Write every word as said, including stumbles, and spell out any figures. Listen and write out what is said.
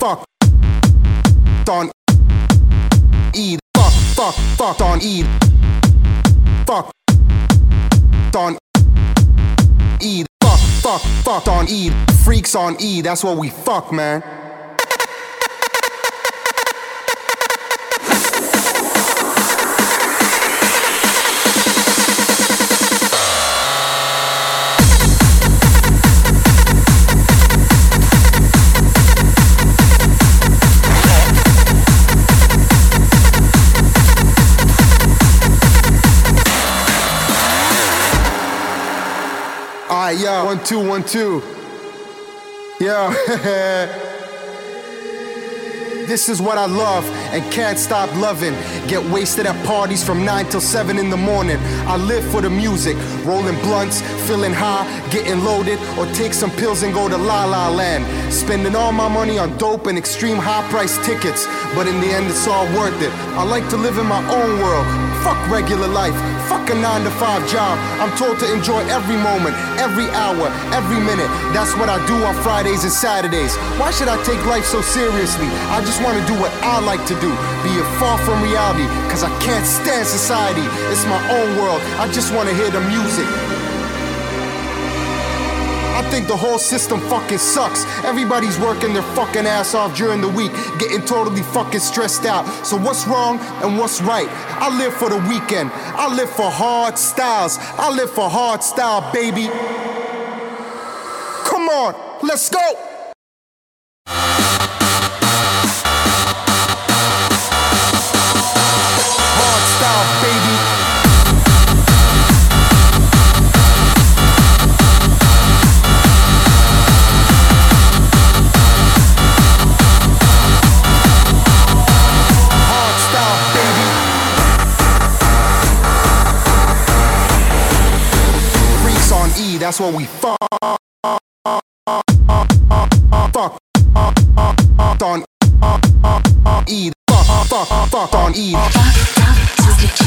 fuck on E. Fuck, fuck, fuck on E. Fuck on E. Fuck, fuck, fuck on E. Freaks on E. That's what we fuck, man. Alright, yo, one, two, one, two. Yo, this is what I love and can't stop loving. Get wasted at parties from nine till seven in the morning. I live for the music, rolling blunts, feeling high, getting loaded, or take some pills and go to La La Land. Spending all my money on dope and extreme high price tickets, but in the end it's all worth it. I like to live in my own world. Fuck regular life, fuck a nine to five job. I'm told to enjoy every moment, every hour, every minute. That's what I do on Fridays and Saturdays. Why should I take life so seriously? I just want to do what I like to do, be it far from reality, cause I can't stand society. It's my own world, I just want to hear the music. I think the whole system fucking sucks. Everybody's working their fucking ass off during the week, getting totally fucking stressed out. So what's wrong and what's right? I live for the weekend. I live for hard styles. I live for hard style, baby. Come on, let's go. Hard style, baby. That's what we fuck fuck on E. Fuck fuck fuck on E.